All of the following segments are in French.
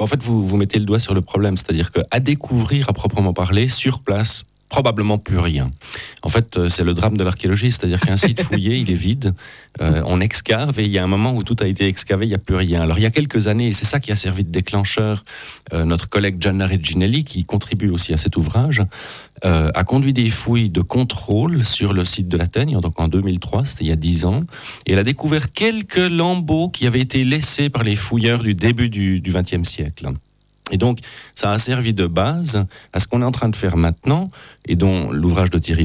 En fait, vous mettez le doigt sur le problème, c'est-à-dire qu'à découvrir, à proprement parler, sur place, probablement plus rien. En fait, c'est le drame de l'archéologie, c'est-à-dire qu'un site fouillé, il est vide, on excave et il y a un moment où tout a été excavé, il n'y a plus rien. Alors il y a quelques années, et c'est ça qui a servi de déclencheur, notre collègue Gianna Reginelli, qui contribue aussi à cet ouvrage, a conduit des fouilles de contrôle sur le site de la Teigne, donc en 2003, c'était il y a 10 ans, et elle a découvert quelques lambeaux qui avaient été laissés par les fouilleurs du début du XXe siècle. Et donc, ça a servi de base à ce qu'on est en train de faire maintenant, et dont l'ouvrage de Thierry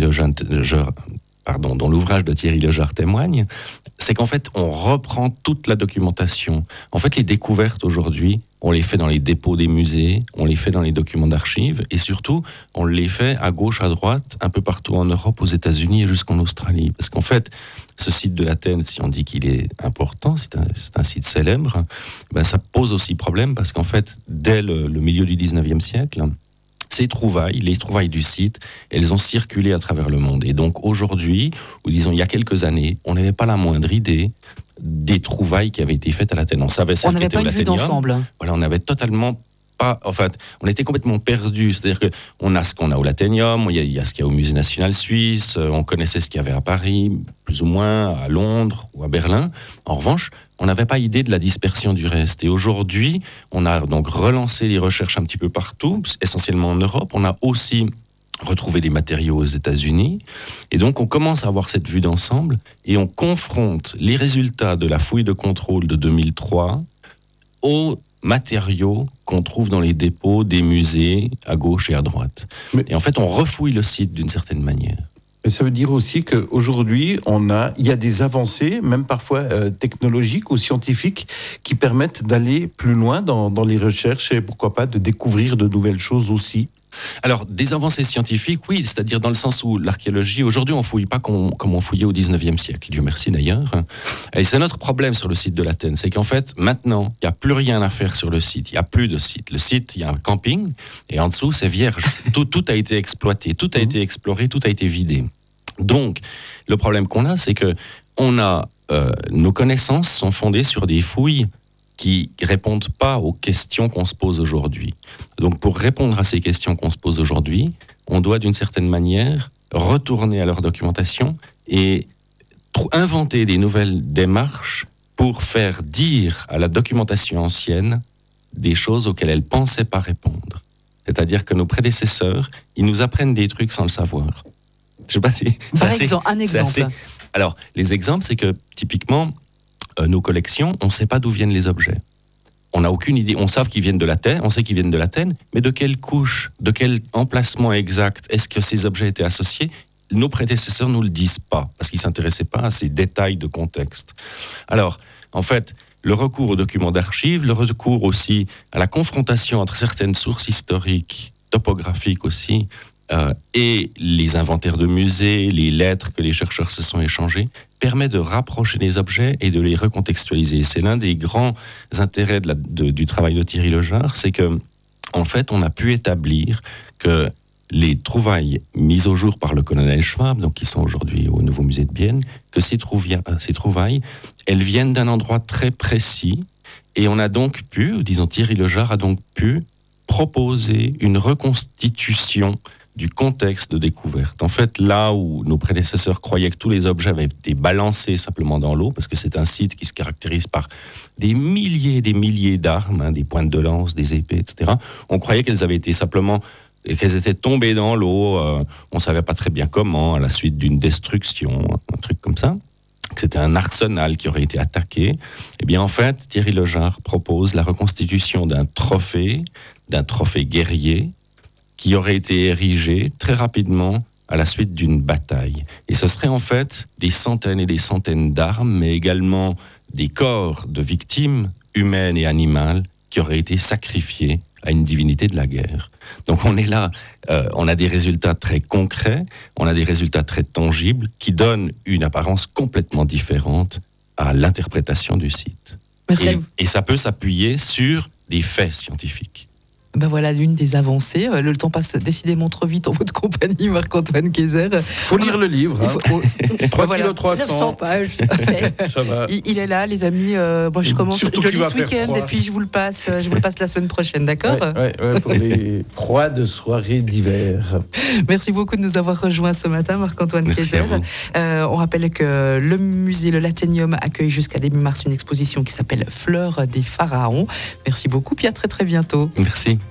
Lejar témoigne, c'est qu'en fait, on reprend toute la documentation. En fait, les découvertes aujourd'hui, on les fait dans les dépôts des musées, on les fait dans les documents d'archives, et surtout, on les fait à gauche, à droite, un peu partout en Europe, aux États-Unis et jusqu'en Australie. Parce qu'en fait, ce site de la Teigne, si on dit qu'il est important, c'est un site célèbre, ben ça pose aussi problème, parce qu'en fait, dès le milieu du 19e siècle, ces trouvailles, les trouvailles du site, elles ont circulé à travers le monde. Et donc aujourd'hui, ou disons il y a quelques années, on n'avait pas la moindre idée des trouvailles qui avaient été faites à la Teigne. On savait celles qui étaient au Lathénium. On n'avait pas une vue d'ensemble. Voilà, on n'avait totalement pas... En fait, on était complètement perdus. C'est-à-dire qu'on a ce qu'on a au Lathénium, il y a ce qu'il y a au Musée national suisse, on connaissait ce qu'il y avait à Paris, plus ou moins, à Londres ou à Berlin. En revanche, on n'avait pas idée de la dispersion du reste. Et aujourd'hui, on a donc relancé les recherches un petit peu partout, essentiellement en Europe. On a aussi retrouvé des matériaux aux États-Unis. Et donc, on commence à avoir cette vue d'ensemble et on confronte les résultats de la fouille de contrôle de 2003 aux matériaux qu'on trouve dans les dépôts des musées à gauche et à droite. Et en fait, on refouille le site d'une certaine manière. Mais ça veut dire aussi qu'aujourd'hui, il y a des avancées, même parfois technologiques ou scientifiques, qui permettent d'aller plus loin dans les recherches et pourquoi pas de découvrir de nouvelles choses aussi. Alors, des avancées scientifiques, oui, c'est-à-dire dans le sens où l'archéologie, aujourd'hui, on ne fouille pas comme on fouillait au 19e siècle, Dieu merci d'ailleurs. Et c'est notre problème sur le site de la Teigne, c'est qu'en fait, maintenant, il n'y a plus rien à faire sur le site, il n'y a plus de site. Le site, il y a un camping, et en dessous, c'est vierge. Tout a été exploité, tout a été exploré, tout a été vidé. Donc, le problème qu'on a, c'est que nos connaissances sont fondées sur des fouilles qui répondent pas aux questions qu'on se pose aujourd'hui. Donc, pour répondre à ces questions qu'on se pose aujourd'hui, on doit d'une certaine manière retourner à leur documentation et inventer des nouvelles démarches pour faire dire à la documentation ancienne des choses auxquelles elle pensait pas répondre. C'est-à-dire que nos prédécesseurs, ils nous apprennent des trucs sans le savoir. Je sais pas si... Un exemple. Alors, les exemples, c'est que, typiquement, nos collections, on ne sait pas d'où viennent les objets. On n'a aucune idée. On sait qu'ils viennent de la Teigne, mais de quelle couche, de quel emplacement exact est-ce que ces objets étaient associés? Nos prédécesseurs ne nous le disent pas, parce qu'ils ne s'intéressaient pas à ces détails de contexte. Alors, en fait, le recours aux documents d'archives, le recours aussi à la confrontation entre certaines sources historiques, topographiques aussi, et les inventaires de musées, les lettres que les chercheurs se sont échangées, permet de rapprocher les objets et de les recontextualiser. C'est l'un des grands intérêts du travail de Thierry Lejar, c'est que, en fait, on a pu établir que les trouvailles mises au jour par le colonel Schwab, donc qui sont aujourd'hui au Nouveau Musée de Bienne, que ces trouvailles, elles viennent d'un endroit très précis, et on a donc pu, disons Thierry Lejar a donc pu proposer une reconstitution du contexte de découverte. En fait, là où nos prédécesseurs croyaient que tous les objets avaient été balancés simplement dans l'eau, parce que c'est un site qui se caractérise par des milliers et des milliers d'armes, des pointes de lance, des épées, etc. On croyait qu'elles avaient été simplement, qu'elles étaient tombées dans l'eau, on savait pas très bien comment, à la suite d'une destruction, un truc comme ça, que c'était un arsenal qui aurait été attaqué. Eh bien, en fait, Thierry Lejar propose la reconstitution d'un trophée guerrier, qui aurait été érigé très rapidement à la suite d'une bataille. Et ce serait en fait des centaines et des centaines d'armes, mais également des corps de victimes humaines et animales qui auraient été sacrifiés à une divinité de la guerre. Donc on est là, on a des résultats très concrets, on a des résultats très tangibles qui donnent une apparence complètement différente à l'interprétation du site. Et ça peut s'appuyer sur des faits scientifiques. Ben voilà, l'une des avancées. Le temps passe décidément trop vite en votre compagnie, Marc-Antoine Kayser. Faut lire le livre. Hein. 3 kg 300 pages. Ça va. Il est là, les amis. Moi, je commence, Surtout je qu'il lis va ce faire week-end froid. et puis je vous le passe la semaine prochaine, d'accord? Ouais, pour les 3 de soirée d'hiver. Merci beaucoup de nous avoir rejoints ce matin, Marc-Antoine Merci Kayser. à vous. On rappelle que le musée Le Laténium accueille jusqu'à début mars une exposition qui s'appelle Fleurs des Pharaons. Merci beaucoup, puis à très très bientôt. Merci.